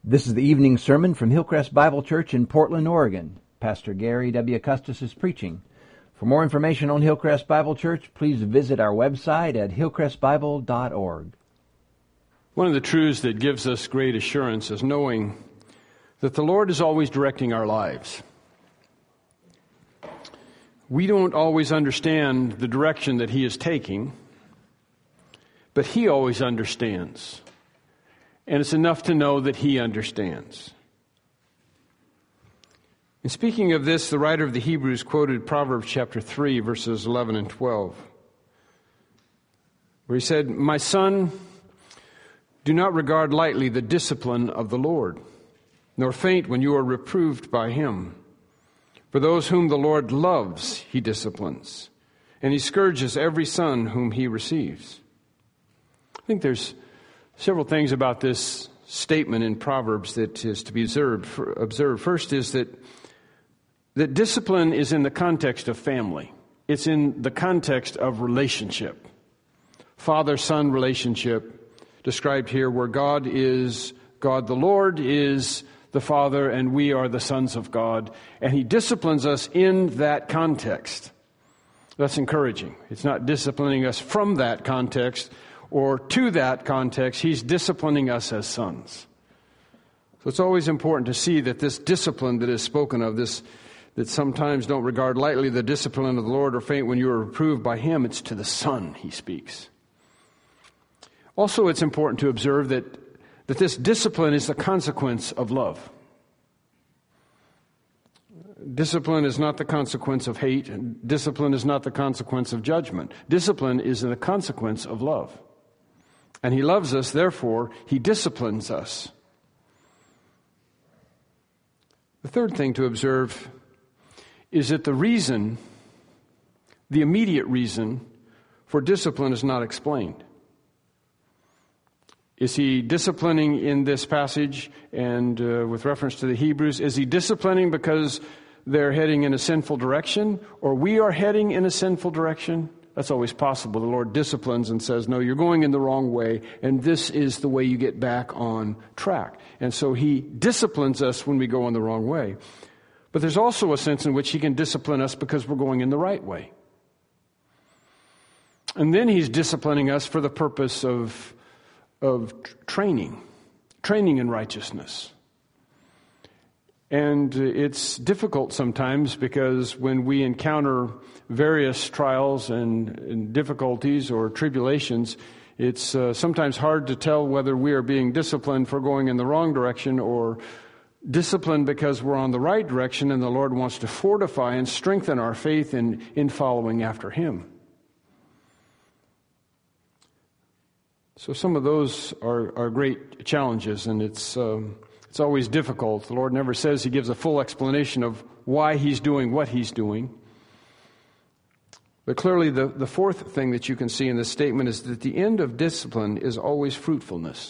This is the evening sermon from Hillcrest Bible Church in Portland, Oregon. Pastor Gary W. Custis is preaching. For more information on Hillcrest Bible Church, please visit our website at hillcrestbible.org. One of the truths that gives us great assurance is knowing that the Lord is always directing our lives. We don't always understand the direction that He is taking, but He always understands. And it's enough to know that He understands. And speaking of this, the writer of the Hebrews quoted Proverbs chapter 3, verses 11 and 12, where he said, "My son, do not regard lightly the discipline of the Lord, nor faint when you are reproved by Him. For those whom the Lord loves, He disciplines, and He scourges every son whom He receives." I think there's several things about this statement in Proverbs that is to be observed. First is that discipline is in the context of family. It's in the context of relationship. Father-son relationship described here, where God the Lord is the Father, and we are the sons of God, and He disciplines us in that context. That's encouraging. It's not disciplining us from that context or to that context. He's disciplining us as sons. So it's always important to see that this discipline that is spoken of, that sometimes don't regard lightly the discipline of the Lord or faint when you are reproved by Him, it's to the Son He speaks. Also, it's important to observe that this discipline is the consequence of love. Discipline is not the consequence of hate. Discipline is not the consequence of judgment. Discipline is the consequence of love. And He loves us, therefore, He disciplines us. The third thing to observe is that the immediate reason for discipline is not explained. Is He disciplining in this passage and with reference to the Hebrews? Is He disciplining because they're heading in a sinful direction, or we are heading in a sinful direction? That's always possible. The Lord disciplines and says, no, you're going in the wrong way, and this is the way you get back on track. And so He disciplines us when we go in the wrong way. But there's also a sense in which He can discipline us because we're going in the right way. And then He's disciplining us for the purpose of training in righteousness. And it's difficult sometimes because when we encounter various trials and difficulties or tribulations, it's sometimes hard to tell whether we are being disciplined for going in the wrong direction or disciplined because we're on the right direction and the Lord wants to fortify and strengthen our faith in following after Him. So some of those are great challenges, and it's always difficult. The Lord never says He gives a full explanation of why He's doing what He's doing. But clearly the fourth thing that you can see in this statement is that the end of discipline is always fruitfulness.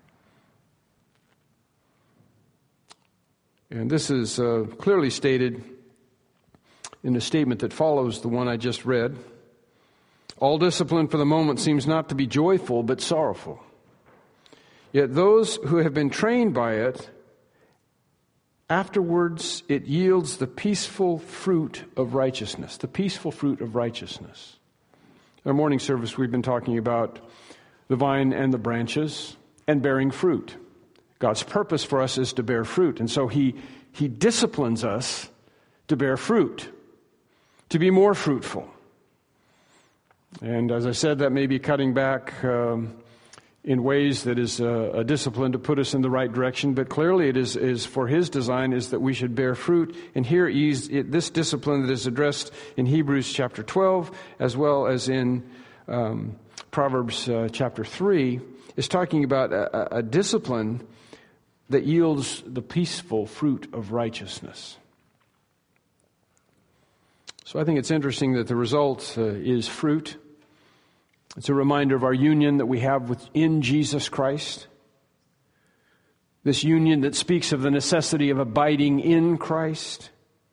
And this is clearly stated in the statement that follows the one I just read. All discipline for the moment seems not to be joyful, but sorrowful. Yet those who have been trained by it, afterwards it yields the peaceful fruit of righteousness. The peaceful fruit of righteousness. In our morning service, we've been talking about the vine and the branches and bearing fruit. God's purpose for us is to bear fruit. And so He disciplines us to bear fruit, to be more fruitful. And as I said, that may be cutting back in ways that is a discipline to put us in the right direction. But clearly it is for His design is that we should bear fruit. And here this discipline that is addressed in Hebrews chapter 12, as well as in Proverbs chapter 3, is talking about a discipline that yields the peaceful fruit of righteousness. So I think it's interesting that the result is fruit. It's a reminder of our union that we have within Jesus Christ. This union that speaks of the necessity of abiding in Christ.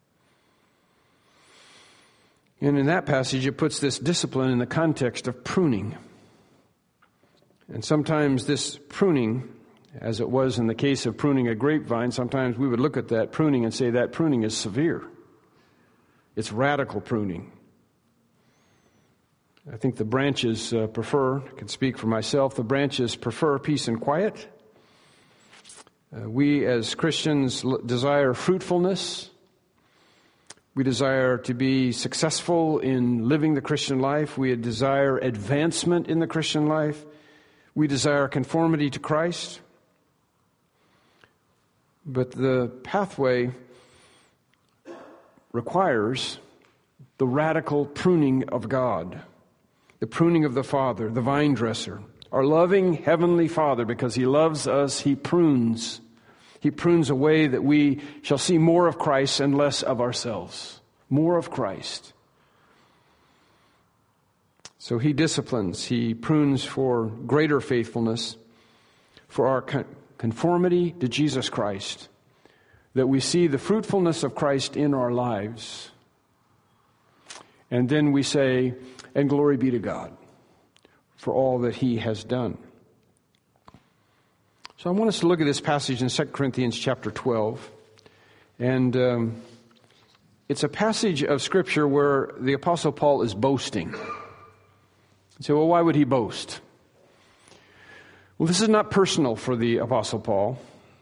And in that passage, it puts this discipline in the context of pruning. And sometimes this pruning As it was in the case of pruning a grapevine, sometimes we would look at that pruning and say that pruning is severe. It's radical pruning. I think the branches I can speak for myself, the branches prefer peace and quiet. We as Christians desire fruitfulness. We desire to be successful in living the Christian life. We desire advancement in the Christian life. We desire conformity to Christ. But the pathway requires the radical pruning of God, the pruning of the Father, the vine dresser. Our loving Heavenly Father, because He loves us, He prunes. He prunes away that we shall see more of Christ and less of ourselves. More of Christ. So He disciplines. He prunes for greater faithfulness, for our conformity to Jesus Christ, that we see the fruitfulness of Christ in our lives. And then we say, and glory be to God for all that He has done. So I want us to look at this passage in 2 Corinthians chapter 12. And it's a passage of Scripture where the Apostle Paul is boasting. You say, well, why would he boast? Well, this is not personal for the Apostle Paul.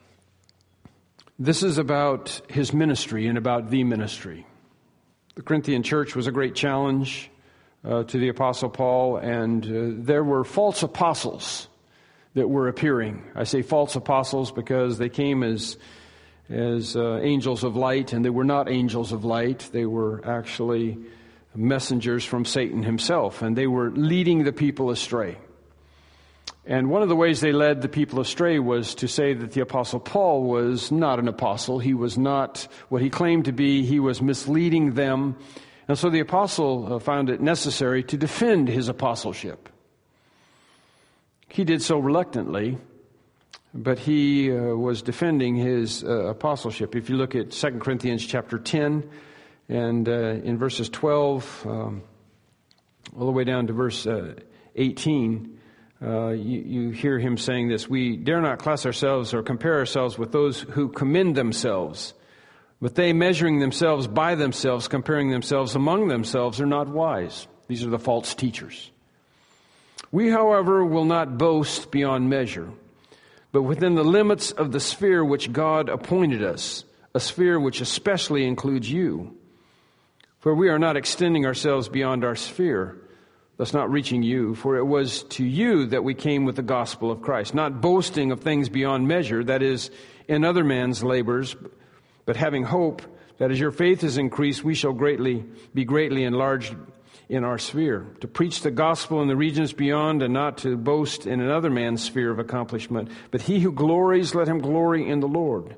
This is about his ministry and about the ministry. The Corinthian church was a great challenge to the Apostle Paul, and there were false apostles that were appearing. I say false apostles because they came as angels of light, and they were not angels of light. They were actually messengers from Satan himself, and they were leading the people astray. And one of the ways they led the people astray was to say that the Apostle Paul was not an apostle. He was not what he claimed to be. He was misleading them. And so the apostle found it necessary to defend his apostleship. He did so reluctantly, but he was defending his apostleship. If you look at 2 Corinthians chapter 10, and in verses 12 all the way down to verse 18, you hear him saying this: we dare not class ourselves or compare ourselves with those who commend themselves, but they, measuring themselves by themselves, comparing themselves among themselves, are not wise. These are the false teachers. We, however, will not boast beyond measure, but within the limits of the sphere which God appointed us, a sphere which especially includes you. For we are not extending ourselves beyond our sphere, thus not reaching you, for it was to you that we came with the gospel of Christ, not boasting of things beyond measure, that is, in other man's labors, but having hope that as your faith is increased, we shall be greatly enlarged in our sphere, to preach the gospel in the regions beyond, and not to boast in another man's sphere of accomplishment. But he who glories, let him glory in the Lord.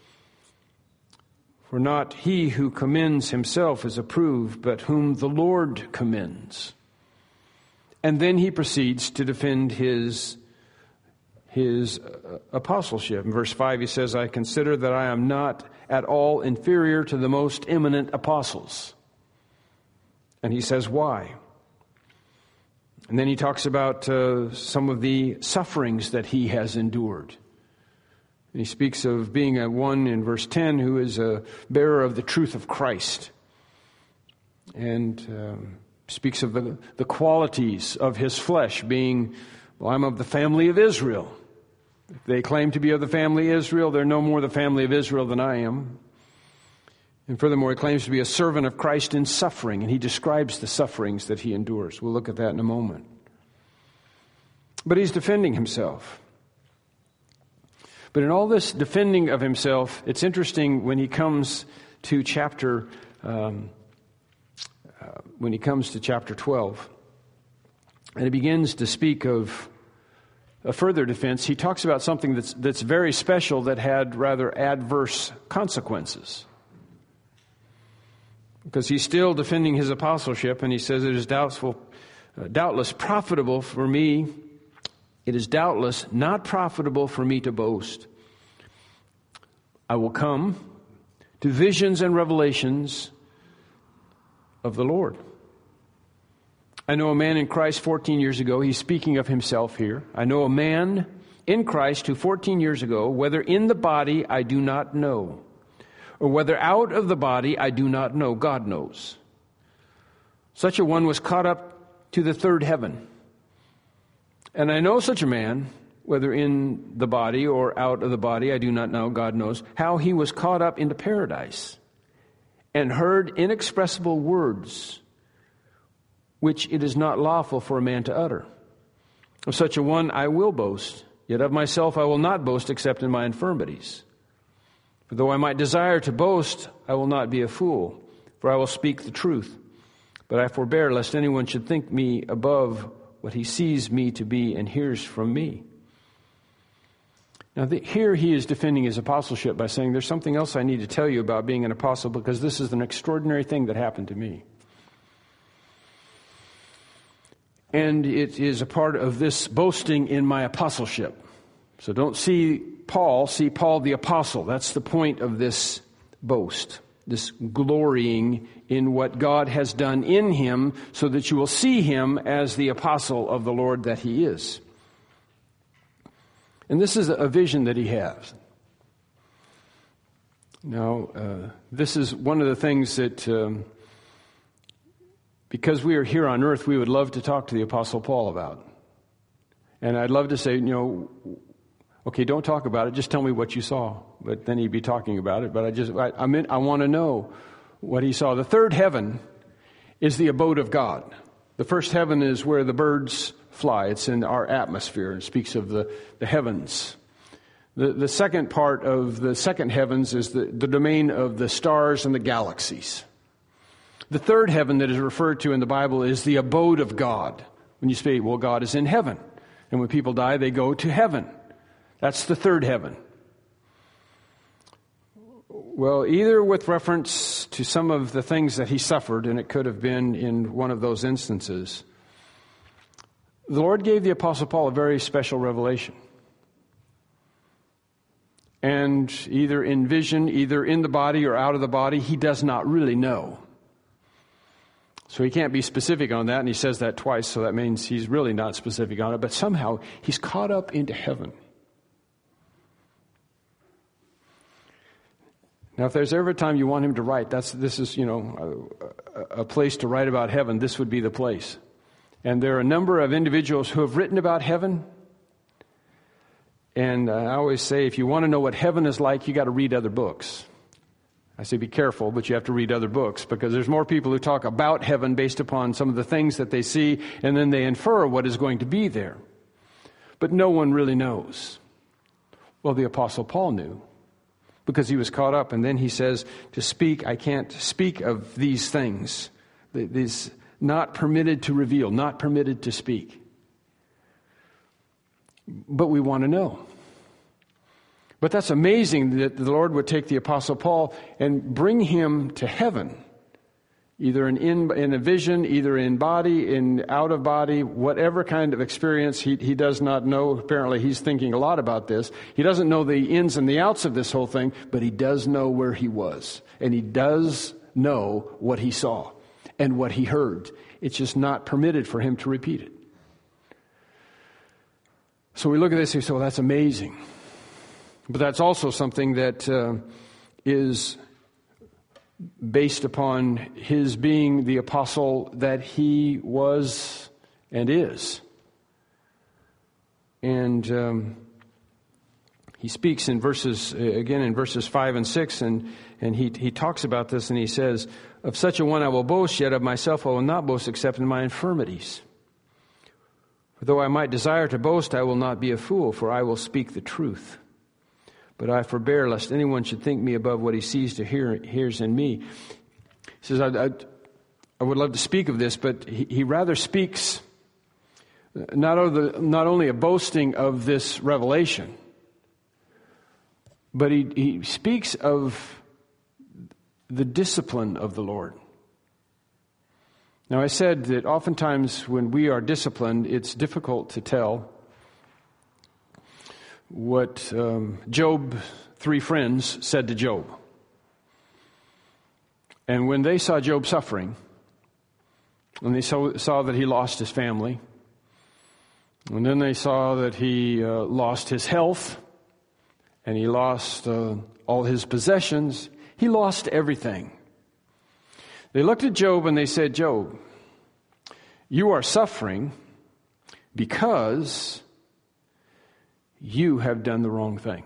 For not he who commends himself is approved, but whom the Lord commends. And then he proceeds to defend his apostleship. In verse 5 he says, I consider that I am not at all inferior to the most eminent apostles. And he says, why? And then he talks about some of the sufferings that he has endured. And he speaks of being one in verse 10 who is a bearer of the truth of Christ. And speaks of the qualities of his flesh, being, well, I'm of the family of Israel. If they claim to be of the family of Israel, they're no more the family of Israel than I am. And furthermore, he claims to be a servant of Christ in suffering, and he describes the sufferings that he endures. We'll look at that in a moment. But he's defending himself. But in all this defending of himself, it's interesting when he comes to chapter 12, and he begins to speak of a further defense. He talks about something that's very special that had rather adverse consequences. Because he's still defending his apostleship, and he says it is doubtless profitable for me. It is doubtless not profitable for me to boast. I will come to visions and revelations of the Lord. I know a man in Christ 14 years ago. He's speaking of himself here. I know a man in Christ, who 14 years ago, whether in the body I do not know, or whether out of the body I do not know, God knows. Such a one was caught up to the third heaven. And I know such a man, whether in the body or out of the body, I do not know, God knows, how he was caught up into paradise and heard inexpressible words, which it is not lawful for a man to utter. Of such a one I will boast, yet of myself I will not boast except in my infirmities. For though I might desire to boast, I will not be a fool, for I will speak the truth. But I forbear lest anyone should think me above what he sees me to be and hears from me. Now here he is defending his apostleship by saying, there's something else I need to tell you about being an apostle, because this is an extraordinary thing that happened to me. And it is a part of this boasting in my apostleship. So don't see Paul the apostle. That's the point of this boast, this glorying in what God has done in him, so that you will see him as the apostle of the Lord that he is. And this is a vision that he has. Now, this is one of the things that, because we are here on earth, we would love to talk to the Apostle Paul about. And I'd love to say, okay, don't talk about it, just tell me what you saw. But then he'd be talking about it. But I want to know what he saw. The third heaven is the abode of God. The first heaven is where the birds fly. It's in our atmosphere. It speaks of the heavens. The second part of the second heavens is the domain of the stars and the galaxies. The third heaven that is referred to in the Bible is the abode of God. When you say, well, God is in heaven. And when people die, they go to heaven. That's the third heaven. Well, either with reference to some of the things that he suffered, and it could have been in one of those instances, the Lord gave the Apostle Paul a very special revelation. And either in vision, either in the body or out of the body, he does not really know. So he can't be specific on that, and he says that twice, so that means he's really not specific on it. But somehow, he's caught up into heaven. Now, if there's ever a time you want him to write, this is a place to write about heaven, this would be the place. And there are a number of individuals who have written about heaven. And I always say, if you want to know what heaven is like, you got to read other books. I say be careful, but you have to read other books, because there's more people who talk about heaven based upon some of the things that they see, and then they infer what is going to be there. But no one really knows. Well, the Apostle Paul knew, because he was caught up. And then he says, to speak, I can't speak of these things. These not permitted to reveal, not permitted to speak. But we want to know. But that's amazing that the Lord would take the Apostle Paul and bring him to heaven, either in a vision, either in body, in out of body, whatever kind of experience he does not know. Apparently he's thinking a lot about this. He doesn't know the ins and the outs of this whole thing, but he does know where he was. And he does know what he saw and what he heard. It's just not permitted for him to repeat it. So we look at this and we say, well, that's amazing. But that's also something that is based upon his being the apostle that he was and is. And he speaks in verses 5 and 6, and he talks about this, and he says, of such a one I will boast, yet of myself I will not boast except in my infirmities. For though I might desire to boast, I will not be a fool, for I will speak the truth. But I forbear lest anyone should think me above what he sees to hears in me. He says, I would love to speak of this, but he rather speaks not only a boasting of this revelation, but he speaks of the discipline of the Lord. Now, I said that oftentimes when we are disciplined, it's difficult to tell what Job's 3 friends said to Job. And when they saw Job suffering, and they saw that he lost his family, And then they saw that he lost his health, and he lost all his possessions. He lost everything. They looked at Job and they said, Job, you are suffering because you have done the wrong thing.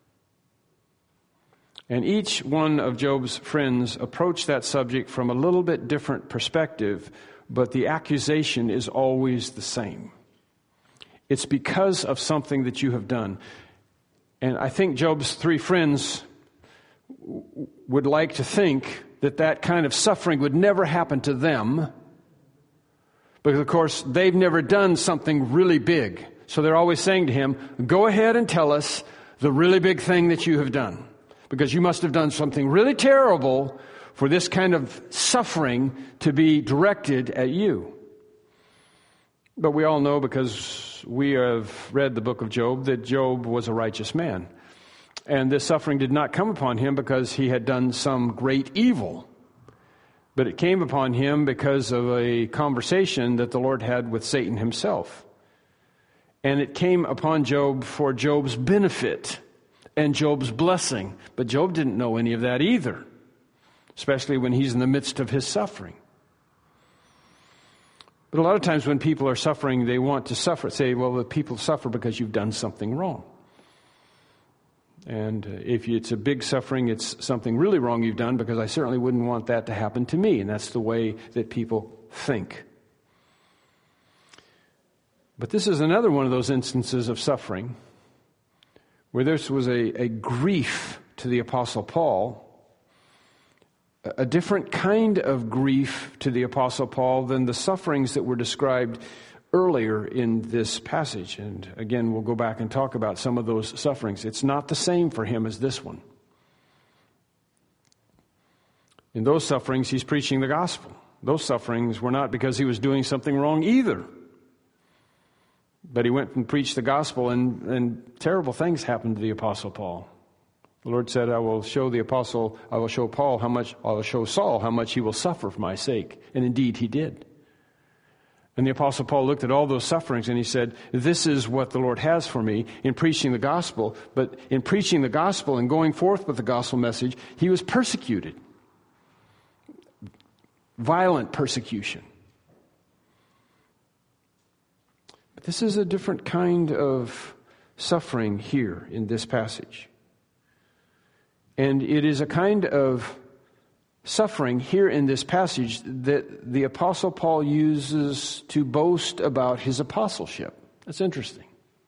And each one of Job's friends approached that subject from a little bit different perspective, but the accusation is always the same. It's because of something that you have done. And I think Job's three friends would like to think that that kind of suffering would never happen to them, because, of course, they've never done something really big. So they're always saying to him, go ahead and tell us the really big thing that you have done, because you must have done something really terrible for this kind of suffering to be directed at you. But we all know, because we have read the book of Job, that Job was a righteous man. And this suffering did not come upon him because he had done some great evil, but it came upon him because of a conversation that the Lord had with Satan himself. And it came upon Job for Job's benefit and Job's blessing. But Job didn't know any of that either, especially when he's in the midst of his suffering. But a lot of times when people are suffering, they want to suffer. Say, well, the people suffer because you've done something wrong. And if it's a big suffering, it's something really wrong you've done, because I certainly wouldn't want that to happen to me. And that's the way that people think. But this is another one of those instances of suffering where this was a grief to the Apostle Paul, a different kind of grief to the Apostle Paul than the sufferings that were described earlier in this passage. And again, we'll go back and talk about some of those sufferings. It's not the same for him as this one. In those sufferings, he's preaching the gospel. Those sufferings were not because he was doing something wrong either. But he went and preached the gospel, and terrible things happened to the Apostle Paul. The Lord said, I will show Saul how much he will suffer for my sake. And indeed he did. And the Apostle Paul looked at all those sufferings and he said, this is what the Lord has for me in preaching the gospel. But in preaching the gospel and going forth with the gospel message, he was persecuted. Violent persecution. But this is a different kind of suffering here in this passage. And it is a kind of suffering here in this passage that the Apostle Paul uses to boast about his apostleship. That's interesting.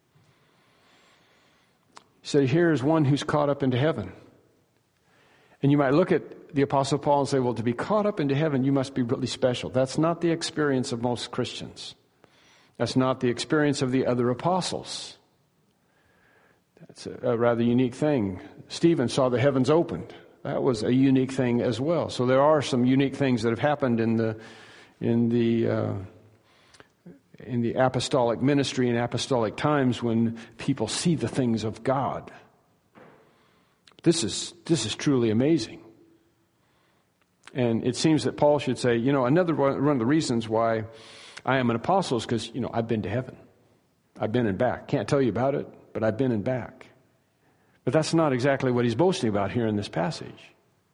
He said, here's one who's caught up into heaven. And you might look at the Apostle Paul and say, well, to be caught up into heaven, you must be really special. That's not the experience of most Christians. That's not the experience of the other apostles. That's a rather unique thing. Stephen saw the heavens opened. That was a unique thing as well. So there are some unique things that have happened in the apostolic ministry and apostolic times when people see the things of God. This is truly amazing. And it seems that Paul should say, another one of the reasons why I am an apostle is because, I've been to heaven. I've been and back. Can't tell you about it, but I've been and back. But that's not exactly what he's boasting about here in this passage.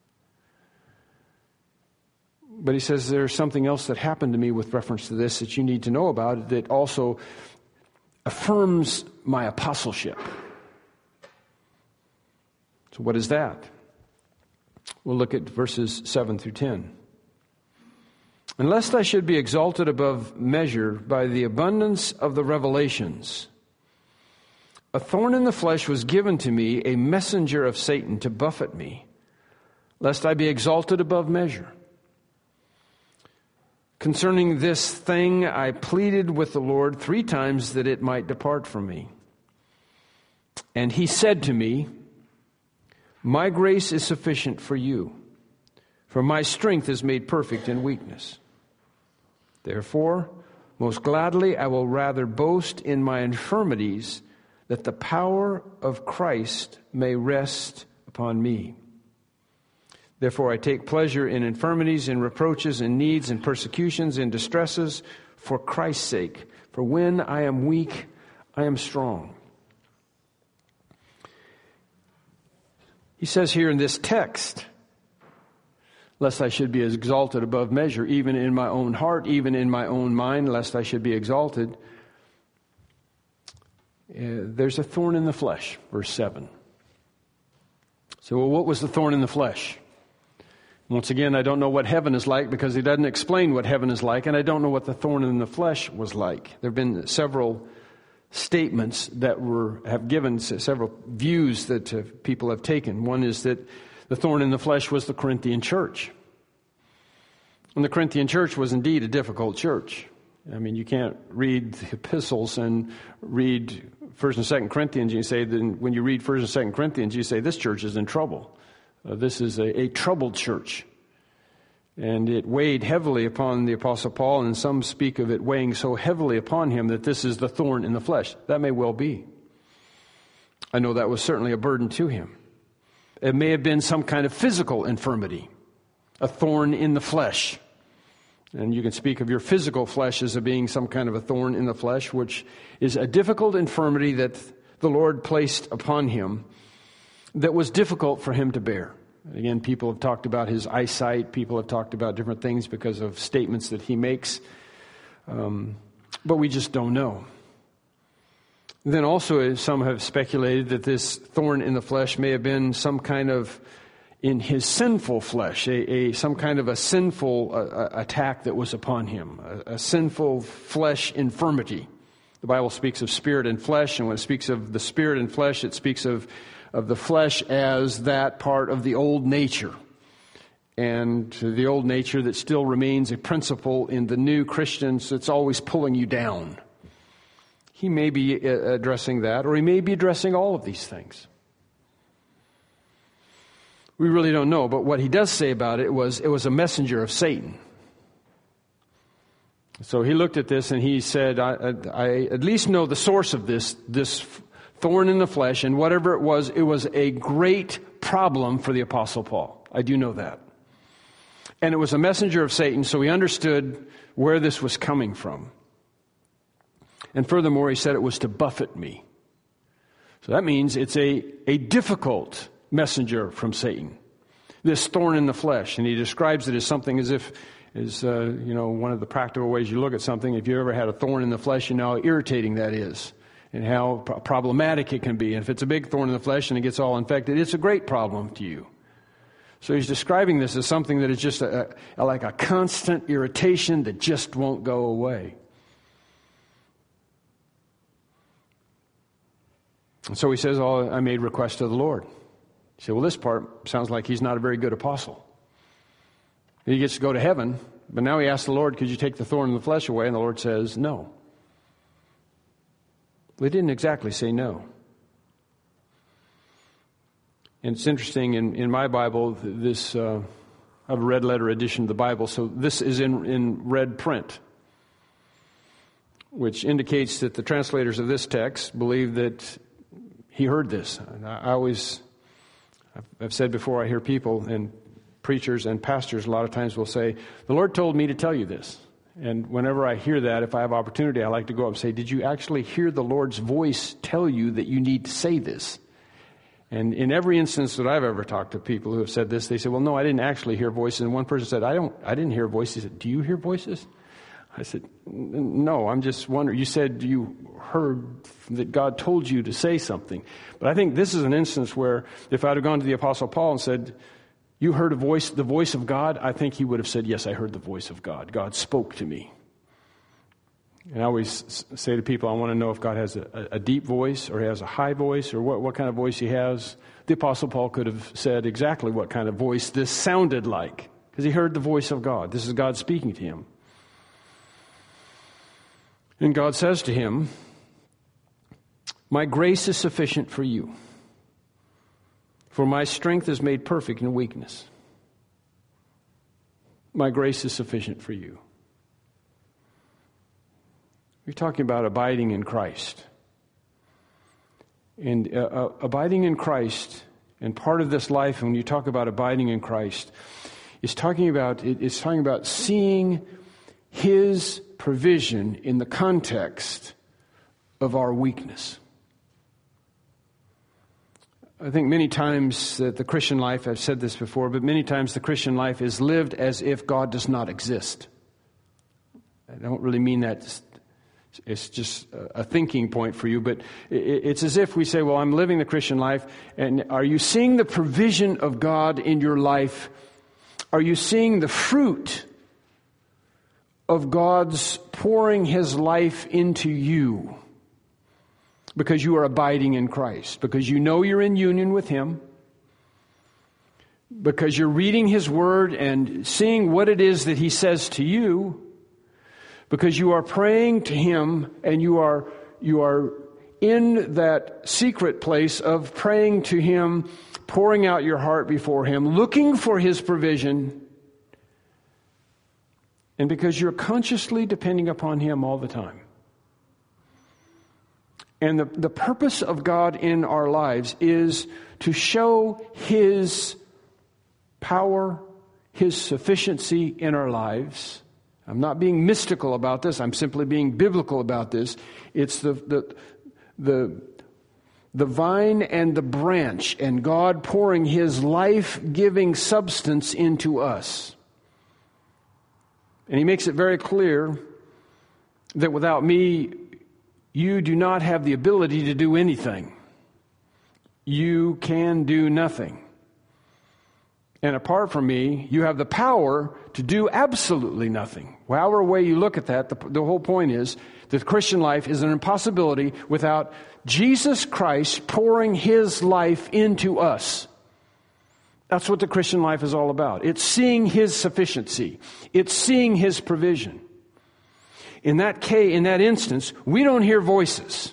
But he says there's something else that happened to me with reference to this that you need to know about that also affirms my apostleship. So what is that? We'll look at verses 7 through 10. And lest I should be exalted above measure by the abundance of the revelations, a thorn in the flesh was given to me, a messenger of Satan to buffet me, lest I be exalted above measure. Concerning this thing, I pleaded with the Lord 3 times that it might depart from me. And he said to me, my grace is sufficient for you, for my strength is made perfect in weakness. Therefore, most gladly I will rather boast in my infirmities, that the power of Christ may rest upon me. Therefore I take pleasure in infirmities, in reproaches, in needs, in persecutions, in distresses, for Christ's sake. For when I am weak, I am strong. He says here in this text, lest I should be exalted above measure, even in my own heart, even in my own mind, lest I should be exalted. There's a thorn in the flesh, verse 7. So, well, what was the thorn in the flesh? Once again, I don't know what heaven is like because he doesn't explain what heaven is like, and I don't know what the thorn in the flesh was like. There have been several statements that have given several views that people have taken. One is that the thorn in the flesh was the Corinthian church. And the Corinthian church was indeed a difficult church. I mean, you can't read the epistles and read 1st and 2nd Corinthians. You say that when you read 1st and 2nd Corinthians, you say this church is in trouble. This is a troubled church. And it weighed heavily upon the Apostle Paul, and some speak of it weighing so heavily upon him that this is the thorn in the flesh. That may well be. I know that was certainly a burden to him. It may have been some kind of physical infirmity, a thorn in the flesh. And you can speak of your physical flesh as being some kind of a thorn in the flesh, which is a difficult infirmity that the Lord placed upon him that was difficult for him to bear. Again, people have talked about his eyesight. People have talked about different things because of statements that he makes. But we just don't know. Then also some have speculated that this thorn in the flesh may have been some kind of, in his sinful flesh, some kind of a sinful attack that was upon him, a sinful flesh infirmity. The Bible speaks of spirit and flesh, and when it speaks of the spirit and flesh, it speaks of the flesh as that part of the old nature. And the old nature that still remains a principle in the new Christians that's always pulling you down. He may be addressing that, or he may be addressing all of these things. We really don't know, but what he does say about it was a messenger of Satan. So he looked at this and he said, I at least know the source of this thorn in the flesh, and whatever it was a great problem for the Apostle Paul. I do know that. And it was a messenger of Satan, so he understood where this was coming from. And furthermore, he said it was to buffet me. So that means it's a difficult messenger from Satan. This thorn in the flesh. And he describes it as something as if, one of the practical ways you look at something. If you ever had a thorn in the flesh, you know how irritating that is. And how problematic it can be. And if it's a big thorn in the flesh and it gets all infected, it's a great problem to you. So he's describing this as something that is just like a constant irritation that just won't go away. And so he says, I made request to the Lord. You say, well, this part sounds like he's not a very good apostle. He gets to go to heaven, but now he asks the Lord, could you take the thorn in the flesh away? And the Lord says, no. They didn't exactly say no. And it's interesting, in my Bible, this, I have a red letter edition of the Bible, so this is in red print, which indicates that the translators of this text believe that he heard this. And I've said before, I hear people and preachers and pastors a lot of times will say, the Lord told me to tell you this. And whenever I hear that, if I have opportunity, I like to go up and say, did you actually hear the Lord's voice tell you that you need to say this? And in every instance that I've ever talked to people who have said this, they say, well, no, I didn't actually hear voices. And one person said, I didn't hear voices. He said, do you hear voices? I said, no, I'm just wondering. You said you heard that God told you to say something. But I think this is an instance where if I'd have gone to the Apostle Paul and said, you heard the voice of God, I think he would have said, yes, I heard the voice of God. God spoke to me. And I always say to people, I want to know if God has a deep voice or he has a high voice or what kind of voice he has. The Apostle Paul could have said exactly what kind of voice this sounded like because he heard the voice of God. This is God speaking to him. And God says to him, my grace is sufficient for you, for my strength is made perfect in weakness. My grace is sufficient for you. You're talking about abiding in Christ. And abiding in Christ, and part of this life, when you talk about abiding in Christ, it's talking about seeing His provision in the context of our weakness. I think many times that the Christian life, I've said this before, but many times the Christian life is lived as if God does not exist. I don't really mean that. It's just a thinking point for you, but it's as if we say, well, I'm living the Christian life, and are you seeing the provision of God in your life? Are you seeing the fruit of God's pouring His life into you? Because you are abiding in Christ, because you know you're in union with Him, because you're reading His Word and seeing what it is that He says to you, because you are praying to Him and you are in that secret place of praying to Him, pouring out your heart before Him, looking for His provision, and because you're consciously depending upon Him all the time. And the purpose of God in our lives is to show His power, His sufficiency in our lives. I'm not being mystical about this. I'm simply being biblical about this. It's the vine and the branch, and God pouring His life-giving substance into us. And He makes it very clear that without me, you do not have the ability to do anything. You can do nothing. And apart from me, you have the power to do absolutely nothing. However way you look at that, the whole point is that the Christian life is an impossibility without Jesus Christ pouring His life into us. That's what the Christian life is all about. It's seeing His sufficiency. It's seeing His provision. In that instance, we don't hear voices.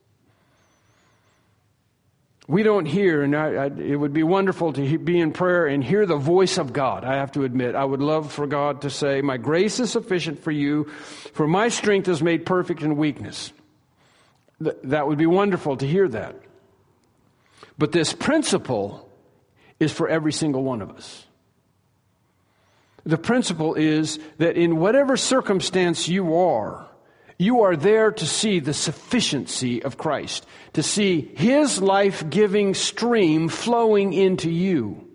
We don't hear, and it would be wonderful to be in prayer and hear the voice of God. I have to admit, I would love for God to say, my grace is sufficient for you, for my strength is made perfect in weakness. That would be wonderful to hear that. But this principle is for every single one of us. The principle is that in whatever circumstance you are there to see the sufficiency of Christ, to see His life-giving stream flowing into you.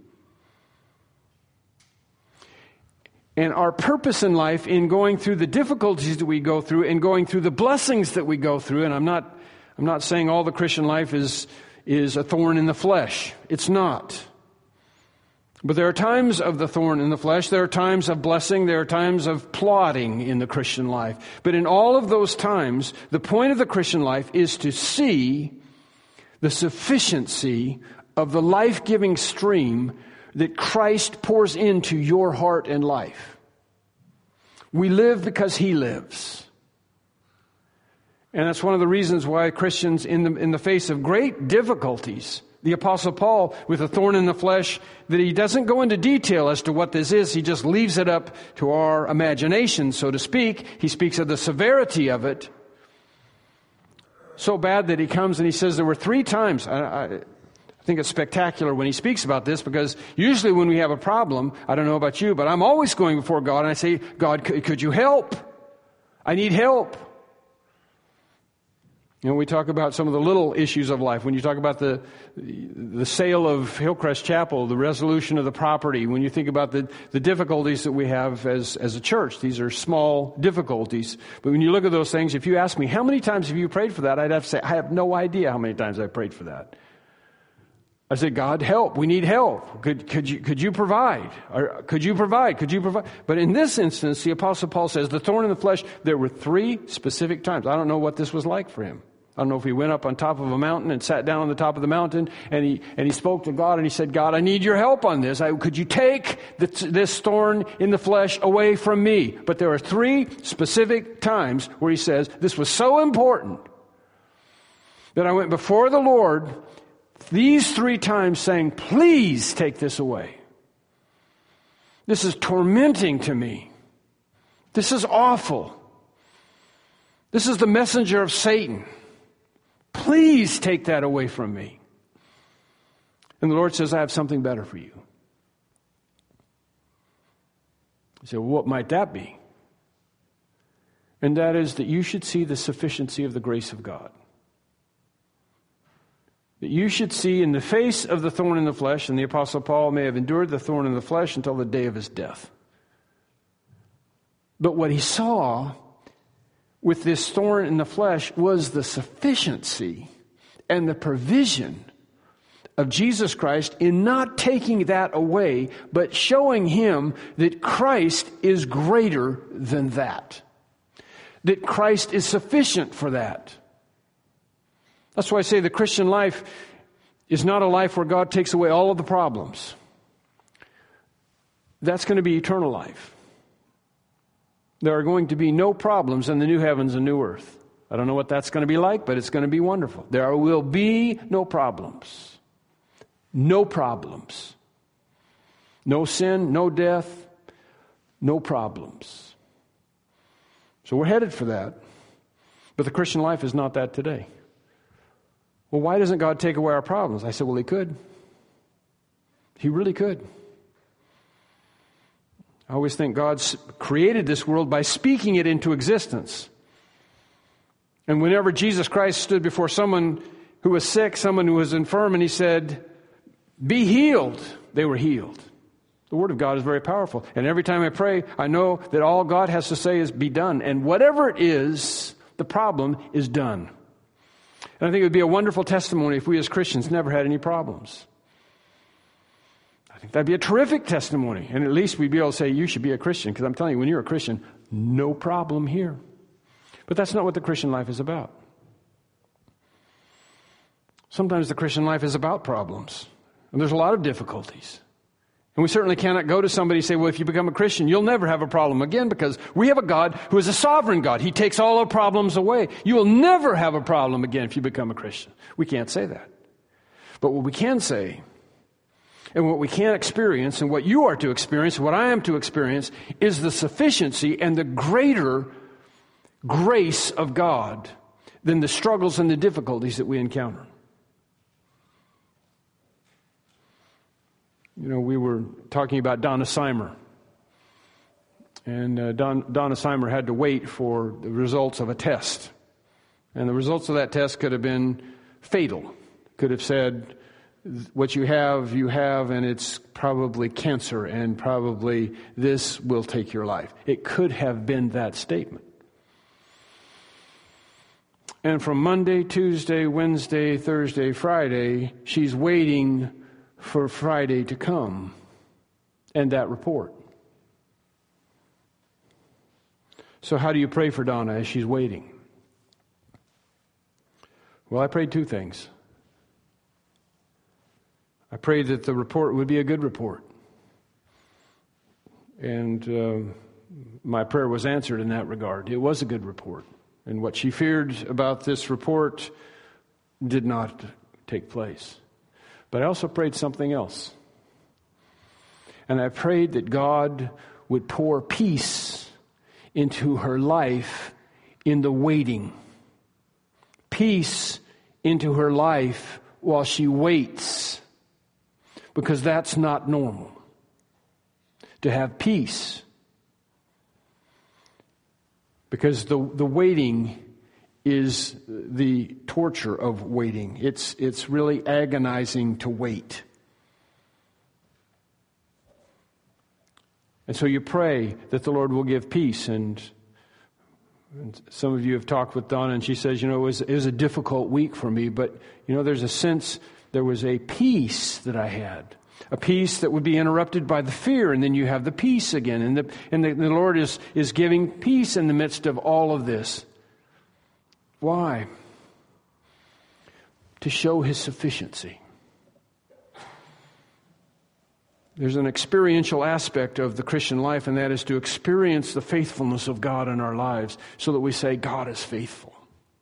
And our purpose in life, in going through the difficulties that we go through and going through the blessings that we go through, and I'm not saying all the Christian life is a thorn in the flesh. It's not. But there are times of the thorn in the flesh, there are times of blessing, there are times of plodding in the Christian life. But in all of those times, the point of the Christian life is to see the sufficiency of the life-giving stream that Christ pours into your heart and life. We live because He lives. And that's one of the reasons why Christians in the face of great difficulties, the Apostle Paul, with a thorn in the flesh, that he doesn't go into detail as to what this is. He just leaves it up to our imagination, so to speak. He speaks of the severity of it. So bad that he comes and he says there were 3 times. I think it's spectacular when he speaks about this, because usually when we have a problem, I don't know about you, but I'm always going before God and I say, God, could you help? I need help. You know, we talk about some of the little issues of life. When you talk about the sale of Hillcrest Chapel, the resolution of the property, when you think about the difficulties that we have as a church, these are small difficulties. But when you look at those things, if you ask me, how many times have you prayed for that? I'd have to say, I have no idea how many times I prayed for that. I said, God, help. We need help. Could you provide? Or could you provide? Could you provide? But in this instance, the Apostle Paul says, the thorn in the flesh, there were 3 specific times. I don't know what this was like for him. I don't know if he went up on top of a mountain and sat down on the top of the mountain and he spoke to God and he said, God, I need your help on this. Could you take this thorn in the flesh away from me? But there are 3 specific times where he says, this was so important that I went before the Lord these 3 times saying, please take this away. This is tormenting to me. This is awful. This is the messenger of Satan. Please take that away from me. And the Lord says, I have something better for you. You say, well, what might that be? And that is that you should see the sufficiency of the grace of God. That you should see in the face of the thorn in the flesh, and the Apostle Paul may have endured the thorn in the flesh until the day of his death. But what he saw with this thorn in the flesh was the sufficiency and the provision of Jesus Christ in not taking that away, but showing him that Christ is greater than that. That Christ is sufficient for that. That's why I say the Christian life is not a life where God takes away all of the problems. That's going to be eternal life. There are going to be no problems in the new heavens and new earth. I don't know what that's going to be like, but it's going to be wonderful. There will be no problems. No problems. No sin, no death, no problems. So we're headed for that. But the Christian life is not that today. Well, why doesn't God take away our problems? I said, well, He could. He really could. I always think God created this world by speaking it into existence. And whenever Jesus Christ stood before someone who was sick, someone who was infirm, and He said, be healed, they were healed. The Word of God is very powerful. And every time I pray, I know that all God has to say is be done. And whatever it is, the problem is done. And I think it would be a wonderful testimony if we as Christians never had any problems. I think that'd be a terrific testimony. And at least we'd be able to say, you should be a Christian. Because I'm telling you, when you're a Christian, no problem here. But that's not what the Christian life is about. Sometimes the Christian life is about problems. And there's a lot of difficulties. And we certainly cannot go to somebody and say, well, if you become a Christian, you'll never have a problem again, because we have a God who is a sovereign God. He takes all our problems away. You will never have a problem again if you become a Christian. We can't say that. But what we can say, and what we can experience, and what you are to experience, and what I am to experience, is the sufficiency and the greater grace of God than the struggles and the difficulties that we encounter. You know, we were talking about Donna Simer. And Donna Simer had to wait for the results of a test. And the results of that test could have been fatal. Could have said, what you have, and it's probably cancer, and probably this will take your life. It could have been that statement. And from Monday, Tuesday, Wednesday, Thursday, Friday, she's waiting for Friday to come and that report. So how do you pray for Donna as she's waiting? Well, I prayed two things. I prayed that the report would be a good report. And my prayer was answered in that regard. It was a good report. And what she feared about this report did not take place. But I also prayed something else. And I prayed that God would pour peace into her life in the waiting. Peace into her life while she waits. Because that's not normal. To have peace. Because the waiting is the torture of waiting. It's really agonizing to wait. And so you pray that the Lord will give peace. And some of you have talked with Donna, and she says, it was a difficult week for me, but there's a sense there was a peace that I had. A peace that would be interrupted by the fear, and then you have the peace again. And the Lord is giving peace in the midst of all of this. Why? To show His sufficiency. There's an experiential aspect of the Christian life, and that is to experience the faithfulness of God in our lives so that we say, God is faithful.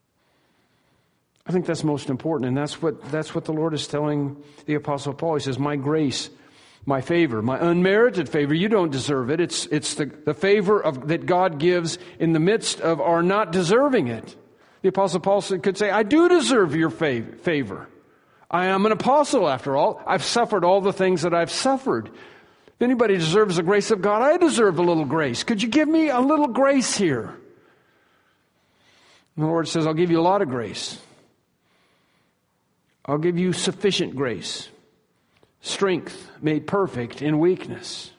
I think that's most important, and that's what the Lord is telling the Apostle Paul. He says, my grace, my favor, my unmerited favor, you don't deserve it. It's the favor that God gives in the midst of our not deserving it. The Apostle Paul could say, I do deserve your favor. I am an apostle after all. I've suffered all the things that I've suffered. If anybody deserves the grace of God, I deserve a little grace. Could you give me a little grace here? And the Lord says, I'll give you a lot of grace. I'll give you sufficient grace. Strength made perfect in weakness.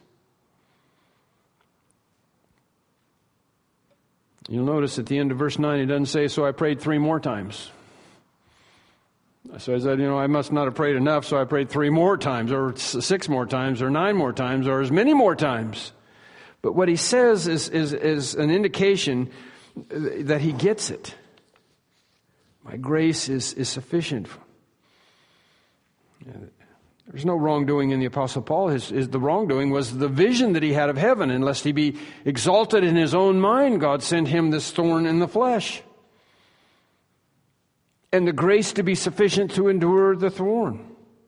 You'll notice at the end of verse 9, it doesn't say, so I prayed 3 more times. So I said, I must not have prayed enough, so I prayed 3 more times, or 6 more times, or 9 more times, or as many more times. But what he says is an indication that he gets it. My grace is sufficient. There's no wrongdoing in the Apostle Paul. The wrongdoing was the vision that he had of heaven. And lest he be exalted in his own mind, God sent him this thorn in the flesh. And the grace to be sufficient to endure the thorn.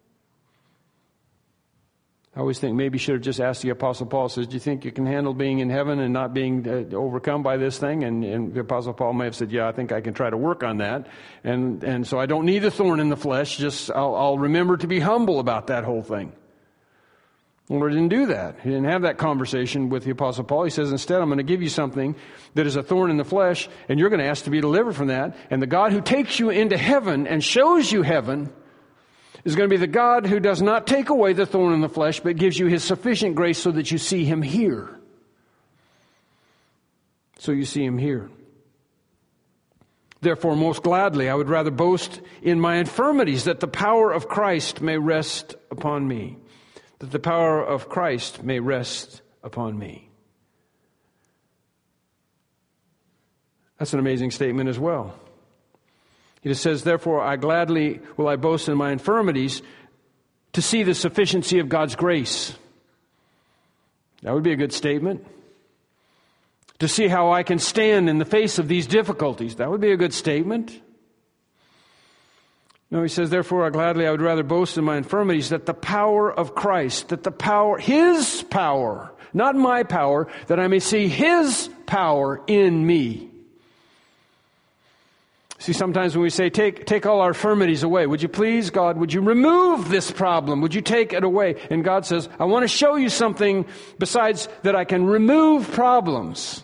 I always think maybe you should have just asked the Apostle Paul, says, do you think you can handle being in heaven and not being overcome by this thing? And the Apostle Paul may have said, yeah, I think I can try to work on that. And so I don't need a thorn in the flesh, just I'll remember to be humble about that whole thing. The Lord didn't do that. He didn't have that conversation with the Apostle Paul. He says, instead, I'm going to give you something that is a thorn in the flesh, and you're going to ask to be delivered from that. And the God who takes you into heaven and shows you heaven is going to be the God who does not take away the thorn in the flesh, but gives you His sufficient grace so that you see Him here. So you see Him here. Therefore, most gladly, I would rather boast in my infirmities, that the power of Christ may rest upon me. That the power of Christ may rest upon me. That's an amazing statement as well. He just says, therefore, I gladly will I boast in my infirmities to see the sufficiency of God's grace. That would be a good statement. To see how I can stand in the face of these difficulties. That would be a good statement. No, he says, therefore, I would rather boast in my infirmities, that the power of Christ, His power, not my power, that I may see His power in me. See, sometimes when we say, take all our infirmities away, would you please, God, would you remove this problem? Would you take it away? And God says, I want to show you something besides that I can remove problems.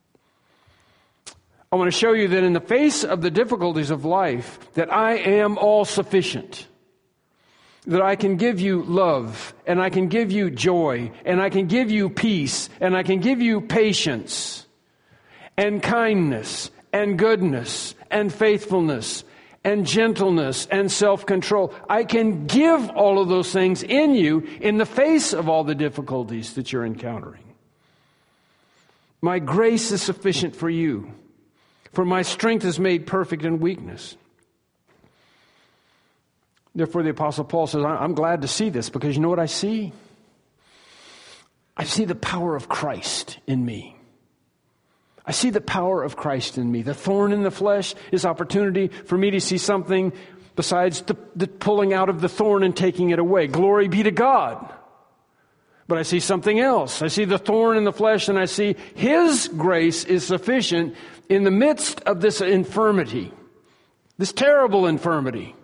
I want to show you that in the face of the difficulties of life, that I am all sufficient. That I can give you love, and I can give you joy, and I can give you peace, and I can give you patience, and kindness, and goodness, and faithfulness, and gentleness, and self-control. I can give all of those things in you in the face of all the difficulties that you're encountering. My grace is sufficient for you, for my strength is made perfect in weakness. Therefore, the Apostle Paul says, I'm glad to see this, because you know what I see? I see the power of Christ in me. I see the power of Christ in me. The thorn in the flesh is opportunity for me to see something besides the pulling out of the thorn and taking it away. Glory be to God. But I see something else. I see the thorn in the flesh, and I see His grace is sufficient in the midst of this infirmity, this terrible infirmity.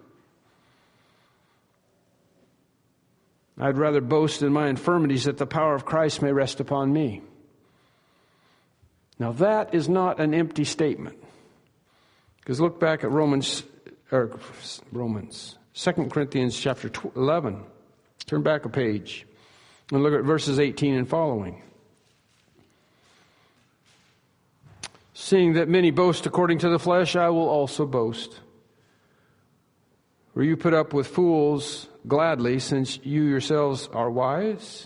I'd rather boast in my infirmities, that the power of Christ may rest upon me. Now that is not an empty statement. Because look back at Romans, 2 Corinthians chapter 11. Turn back a page and look at verses 18 and following. Seeing that many boast according to the flesh, I will also boast. For you put up with fools gladly, since you yourselves are wise.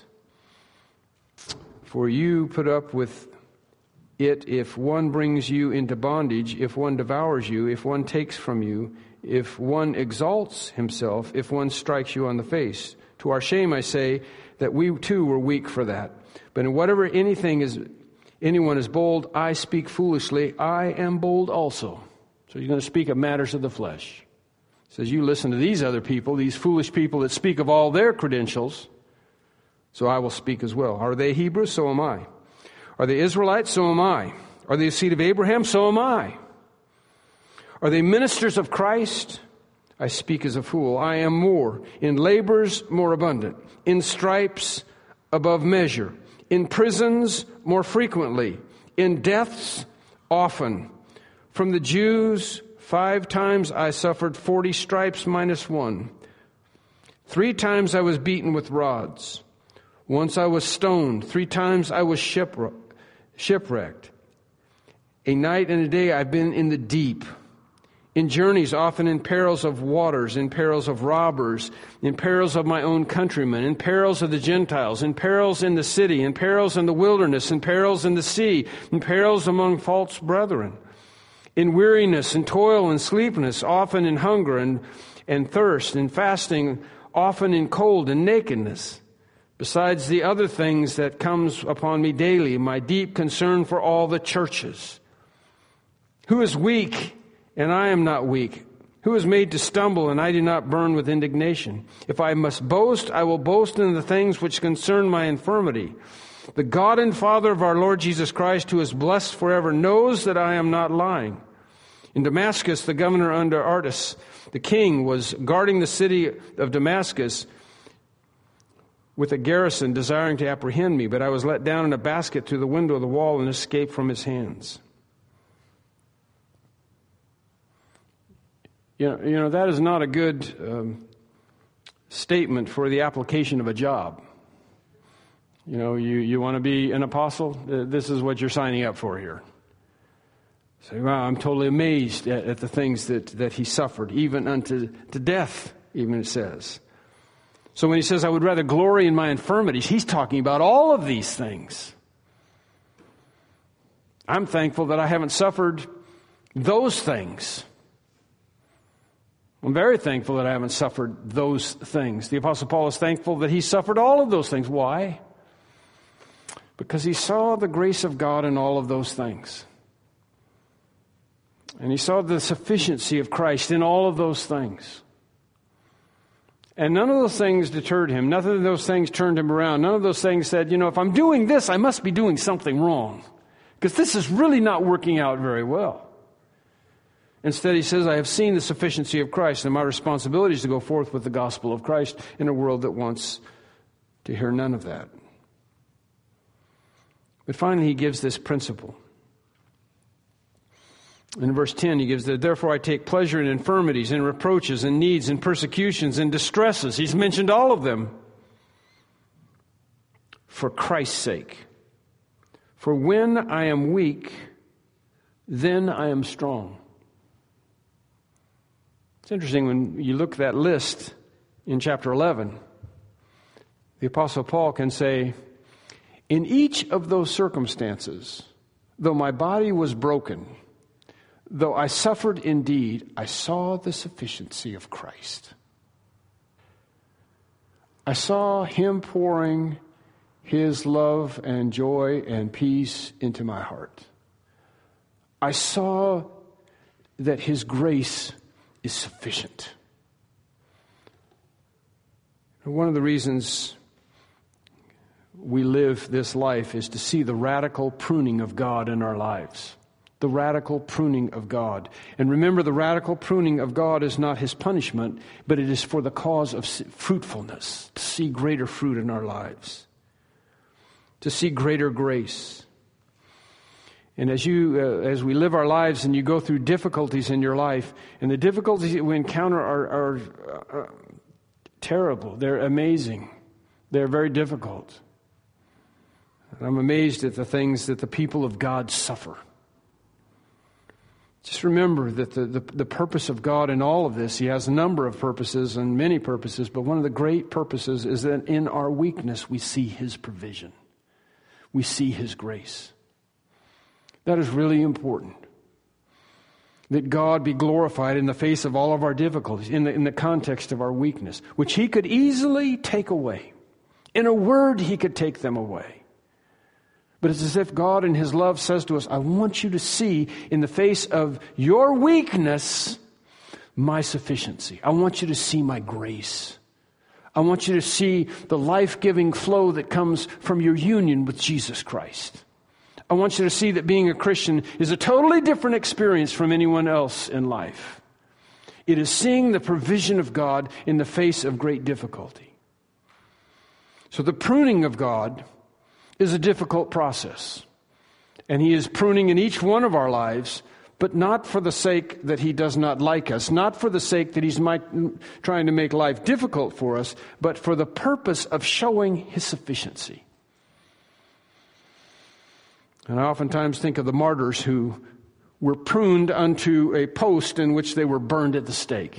For you put up with it if one brings you into bondage, if one devours you, if one takes from you, if one exalts himself, if one strikes you on the face. To our shame I say that we too were weak for that. But in whatever anyone is bold, I speak foolishly, I am bold also. So he's going to speak of matters of the flesh. He says, you listen to these other people, these foolish people that speak of all their credentials, so I will speak as well. Are they Hebrews? So am I. Are they Israelites? So am I. Are they the seed of Abraham? So am I. Are they ministers of Christ? I speak as a fool. I am more. In labors, more abundant. In stripes, above measure. In prisons, more frequently. In deaths, often. From the Jews, 5 times I suffered 40 stripes minus 1. 3 times I was beaten with rods. Once I was stoned. 3 times I was shipwrecked. A night and a day I've been in the deep. In journeys, often in perils of waters, in perils of robbers, in perils of my own countrymen, in perils of the Gentiles, in perils in the city, in perils in the wilderness, in perils in the sea, in perils among false brethren, in weariness and toil and sleepiness, often in hunger and thirst, in fasting, often in cold and nakedness. Besides the other things that comes upon me daily, my deep concern for all the churches. Who is weak, and I am not weak? Who is made to stumble, and I do not burn with indignation? If I must boast, I will boast in the things which concern my infirmity. The God and Father of our Lord Jesus Christ, who is blessed forever, knows that I am not lying. In Damascus, the governor under Artas, the king, was guarding the city of Damascus with a garrison desiring to apprehend me, but I was let down in a basket through the window of the wall and escaped from his hands. You know that is not a good statement for the application of a job. You know, you want to be an apostle? This is what you're signing up for here. Say, wow, I'm totally amazed at the things that he suffered, even unto death, even it says. So when he says, I would rather glory in my infirmities, he's talking about all of these things. I'm thankful that I haven't suffered those things. I'm very thankful that I haven't suffered those things. The Apostle Paul is thankful that he suffered all of those things. Why? Because he saw the grace of God in all of those things. And he saw the sufficiency of Christ in all of those things. And none of those things deterred him. None of those things turned him around. None of those things said, if I'm doing this, I must be doing something wrong. Because this is really not working out very well. Instead, he says, I have seen the sufficiency of Christ, and my responsibility is to go forth with the gospel of Christ in a world that wants to hear none of that. But finally, he gives this principle. In verse 10, he gives therefore I take pleasure in infirmities, in reproaches, in needs, in persecutions, in distresses. He's mentioned all of them. For Christ's sake. For when I am weak, then I am strong. It's interesting when you look at that list in chapter 11, the Apostle Paul can say, in each of those circumstances, though my body was broken, though I suffered indeed, I saw the sufficiency of Christ. I saw him pouring his love and joy and peace into my heart. I saw that his grace is sufficient. One of the reasons we live this life is to see the radical pruning of God in our lives. The radical pruning of God. And remember, the radical pruning of God is not his punishment, but it is for the cause of fruitfulness, to see greater fruit in our lives, to see greater grace. And as we live our lives and you go through difficulties in your life, and the difficulties that we encounter are terrible. They're amazing. They're very difficult. And I'm amazed at the things that the people of God suffer. Just remember that the purpose of God in all of this, he has a number of purposes and many purposes, but one of the great purposes is that in our weakness we see his provision. We see his grace. That is really important. That God be glorified in the face of all of our difficulties, in the context of our weakness, which he could easily take away. In a word, he could take them away. But it's as if God in his love says to us, I want you to see in the face of your weakness, my sufficiency. I want you to see my grace. I want you to see the life-giving flow that comes from your union with Jesus Christ. I want you to see that being a Christian is a totally different experience from anyone else in life. It is seeing the provision of God in the face of great difficulty. So the pruning of God is a difficult process. And he is pruning in each one of our lives but not for the sake that he does not like us, not for the sake that he's trying to make life difficult for us, but for the purpose of showing his sufficiency. And I oftentimes think of the martyrs who were pruned unto a post in which they were burned at the stake.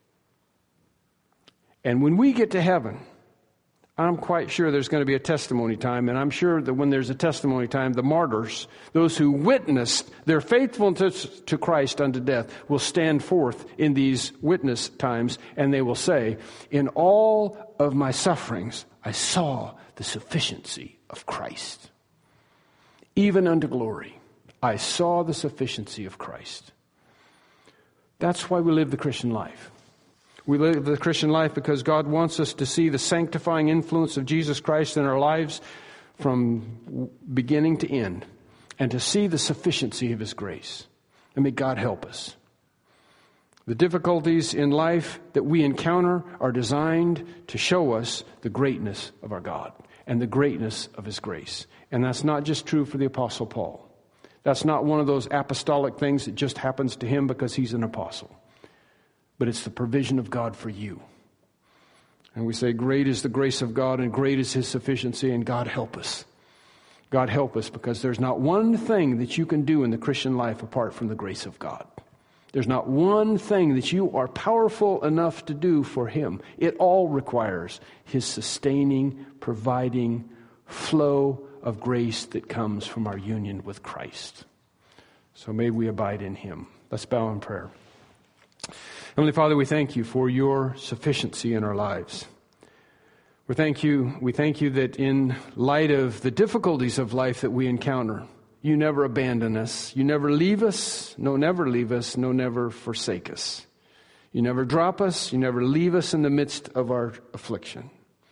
And when we get to heaven, I'm quite sure there's going to be a testimony time, and I'm sure that when there's a testimony time, the martyrs, those who witnessed their faithfulness to Christ unto death, will stand forth in these witness times, and they will say, in all of my sufferings, I saw the sufficiency of Christ. Even unto glory, I saw the sufficiency of Christ. That's why we live the Christian life. We live the Christian life because God wants us to see the sanctifying influence of Jesus Christ in our lives from beginning to end, and to see the sufficiency of His grace. And may God help us. The difficulties in life that we encounter are designed to show us the greatness of our God and the greatness of His grace. And that's not just true for the Apostle Paul. That's not one of those apostolic things that just happens to him because he's an apostle. But it's the provision of God for you. And we say, great is the grace of God and great is His sufficiency, and God help us. God help us, because there's not one thing that you can do in the Christian life apart from the grace of God. There's not one thing that you are powerful enough to do for Him. It all requires His sustaining, providing flow of grace that comes from our union with Christ. So may we abide in Him. Let's bow in prayer. Heavenly Father, we thank You for Your sufficiency in our lives. We thank You that in light of the difficulties of life that we encounter, You never abandon us. You never leave us. No, never leave us. No, never forsake us. You never drop us. You never leave us in the midst of our affliction.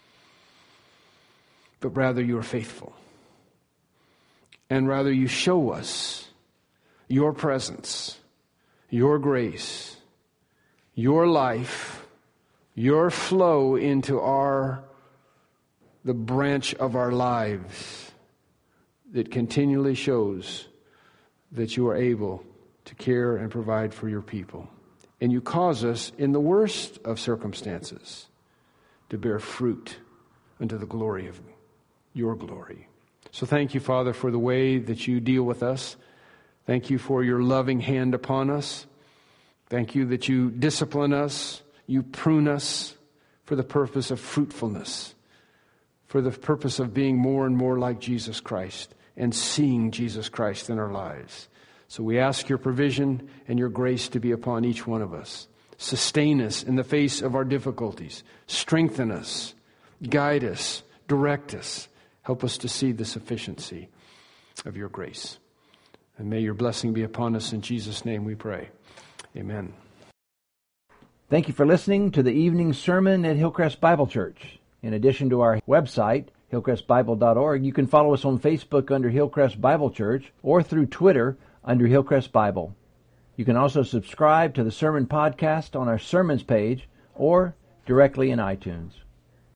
But rather You are faithful. And rather You show us Your presence, Your grace, Your life, Your flow into the branch of our lives that continually shows that You are able to care and provide for Your people. And You cause us, in the worst of circumstances, to bear fruit unto the glory of Your glory. So thank You, Father, for the way that You deal with us. Thank You for Your loving hand upon us. Thank You that You discipline us, You prune us for the purpose of fruitfulness, for the purpose of being more and more like Jesus Christ and seeing Jesus Christ in our lives. So we ask Your provision and Your grace to be upon each one of us. Sustain us in the face of our difficulties. Strengthen us, guide us, direct us. Help us to see the sufficiency of Your grace. And may Your blessing be upon us. In Jesus' name we pray. Amen. Thank you for listening to the evening sermon at Hillcrest Bible Church. In addition to our website, hillcrestbible.org, you can follow us on Facebook under Hillcrest Bible Church or through Twitter under Hillcrest Bible. You can also subscribe to the sermon podcast on our sermons page or directly in iTunes.